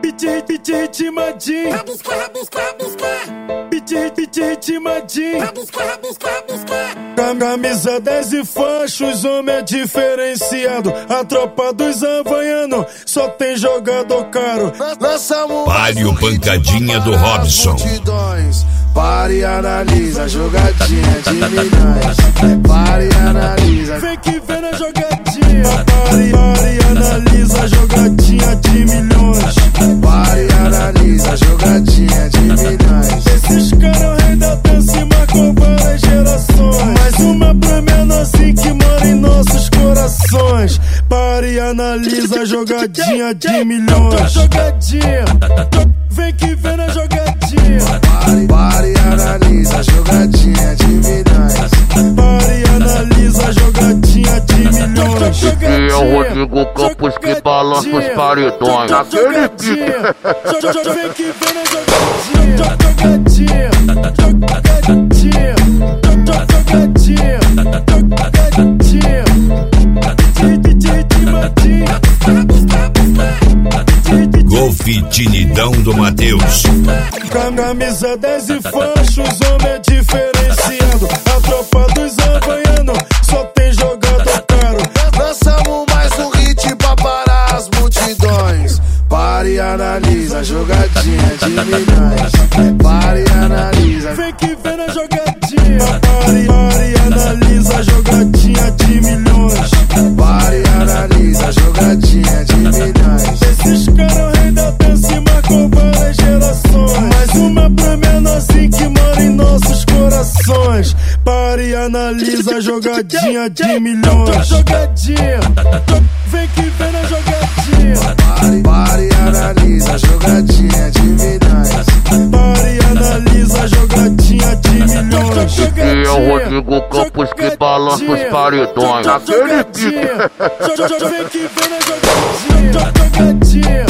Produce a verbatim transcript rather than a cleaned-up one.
Piti, piti, timadinho. Rabisca, rabisca, rabisca. Piti, piti, timadinho. Rabisca, rabisca, rabisca. Camisa dez e faixa, os homens é diferenciado. A tropa dos havaianos só tem jogador caro. Pare o pancadinha do Robson. Pare e analisa a jogadinha de milhões. Pare e analisa. Vem que vem na jogadinha. Pare, pare e analisa a jogadinha de milhões. Pare e analisa a jogadinha de milhões. Esses caras rei da dança e marcou várias gerações. Mais uma pra menorzinho que mora em nossos corações. Pare e analisa a jogadinha de milhões. Jogadinha, vem que vem na jogadinha. Pare, pare e analisa a jogadinha de milhões. Pare e analisa a jogadinha de milhões. E é o Rodrigo Campos que balança os paredões. Aquele pique. Vem que vem na jogadinha. Jogadinha, jogadinha, jogadinha, jogadinha. Golfe Tinidão do Matheus. Camisa dez e faixa, os homens é diferenciado. A tropa dos havaianos só tem jogador caro. Lançamos mais um hit pra parar as multidões. Pare e analisa a jogadinha de milhões. Pare e analisa. Vem que vem na jogadinha. Pare, pare e analisa a jogadinha de milhões. Pare e analisa a jogadinha de milhões. Esses caras rei da dança e marcou várias gerações. Mais uma pra menorzinho que mora em nossos corações. Pare e analisa a jogadinha de milhões. Jogadinha, vem que vem na jogadinha. Pare, pare e analisa a jogadinha de milhões. Pare e analisa a jogadinha de milhões. E é o Rodrigo Campos que balança os paredões. Aquele pique. Vem que vem na jogadinha.